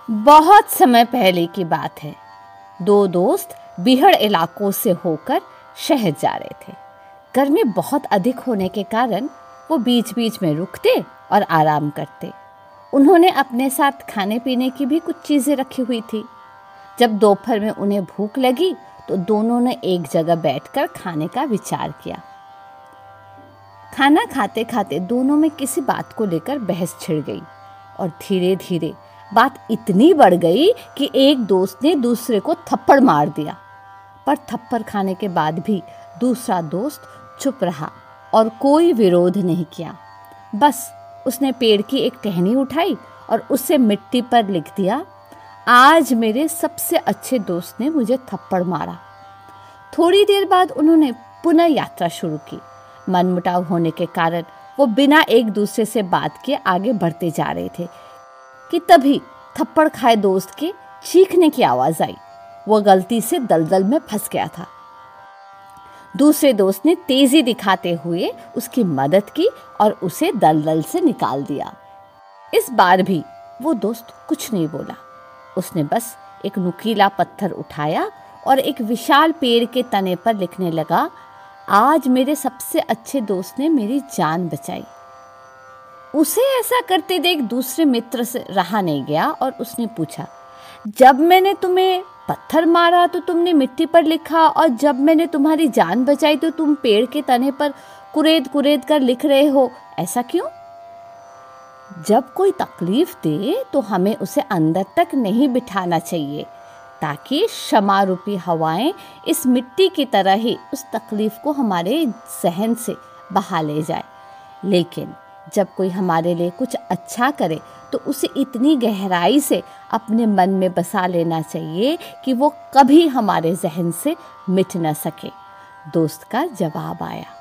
बहुत समय पहले की बात है। दो दोस्त बीहड़ इलाकों से होकर शहर जा रहे थे। गर्मी बहुत अधिक होने के कारण वो बीच बीच में रुकते और आराम करते। उन्होंने अपने साथ खाने पीने की भी कुछ चीज़ें रखी हुई थी। जब दोपहर में उन्हें भूख लगी तो दोनों ने एक जगह बैठकर खाने का विचार किया। खाना खाते खाते दोनों में किसी बात को लेकर बहस छिड़ गई और धीरे धीरे बात इतनी बढ़ गई कि एक दोस्त ने दूसरे को थप्पड़ मार दिया। पर थप्पड़ खाने के बाद भी दूसरा दोस्त चुप रहा और कोई विरोध नहीं किया। बस उसने पेड़ की एक टहनी उठाई और उससे मिट्टी पर लिख दिया, आज मेरे सबसे अच्छे दोस्त ने मुझे थप्पड़ मारा। थोड़ी देर बाद उन्होंने पुनः यात्रा शुरू की। मनमुटाव होने के कारण वो बिना एक दूसरे से बात किए आगे बढ़ते जा रहे थे कि तभी थप्पड़ खाए दोस्त के चीखने की आवाज आई। वो गलती से दलदल में फंस गया था। दूसरे दोस्त ने तेजी दिखाते हुए उसकी मदद की और उसे दलदल से निकाल दिया। इस बार भी वो दोस्त कुछ नहीं बोला। उसने बस एक नुकीला पत्थर उठाया और एक विशाल पेड़ के तने पर लिखने लगा, आज मेरे सबसे अच्छे दोस्त ने मेरी जान बचाई। उसे ऐसा करते देख दूसरे मित्र से रहा नहीं गया और उसने पूछा, जब मैंने तुम्हें पत्थर मारा तो तुमने मिट्टी पर लिखा और जब मैंने तुम्हारी जान बचाई तो तुम पेड़ के तने पर कुरेद कुरेद कर लिख रहे हो, ऐसा क्यों? जब कोई तकलीफ दे तो हमें उसे अंदर तक नहीं बिठाना चाहिए ताकि क्षमा रूपी हवाएं इस मिट्टी की तरह ही उस तकलीफ को हमारे जहन से बहा ले जाए। लेकिन जब कोई हमारे लिए कुछ अच्छा करे तो उसे इतनी गहराई से अपने मन में बसा लेना चाहिए कि वो कभी हमारे जहन से मिट न सके। दोस्त का जवाब आया।